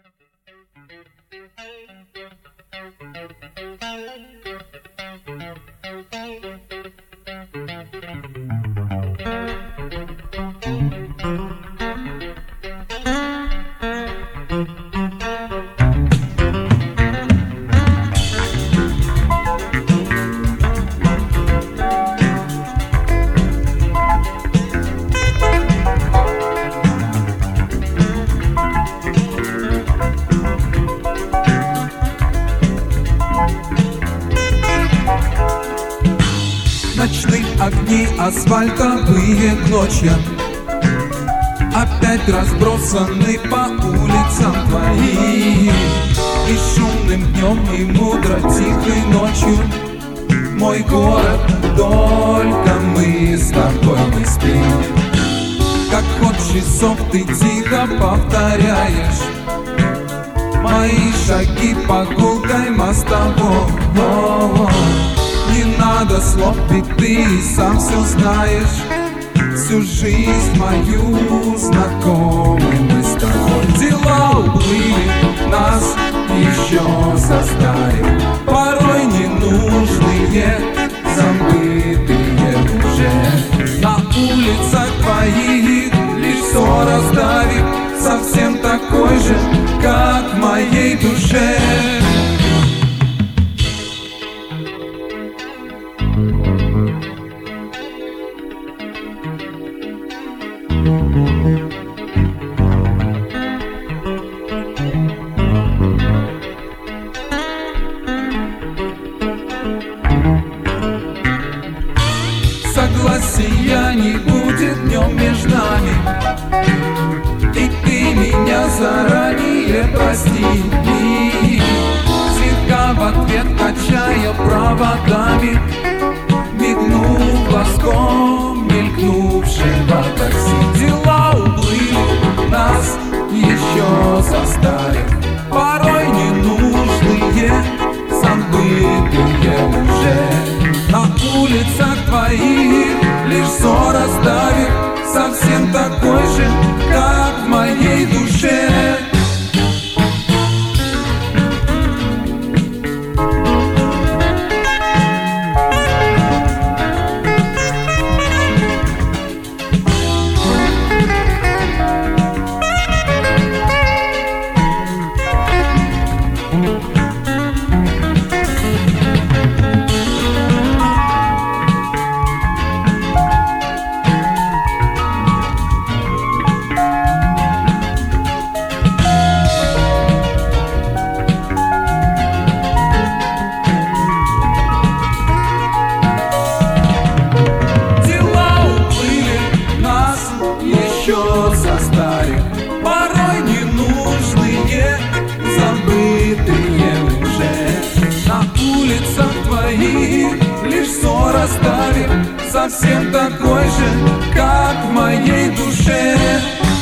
Ночные огни, асфальтовые клочья опять разбросаны по улицам твоим. И шумным днем, и мудро тихой ночью мой город, только мы с тобой не спим. Как ход часов ты тихо повторяешь мои шаги по гулкой мостовой. Не надо слов, ведь ты сам все знаешь. Всю жизнь мою знакомы мы с тобой. Дела уплыли, нас еще состарили. Порой ненужные, забытые уже. На улицах твоих лишь ссор оставит, совсем такой же, как в моей душе. Согласия не будет днем между нами, и ты меня заранее прости. Слегка в ответ качая проводами, мигнув глазком мелькнувшего такси. Дела уплыли, нас еще состарят. Порой ненужные, забытые уже. На улицах твоих лишь ссор оставит, совсем такой же, как в моей душе. Состарит, порой ненужные, забытые уже. На улицах твоих лишь ссор оставит, совсем такой же, как в моей душе.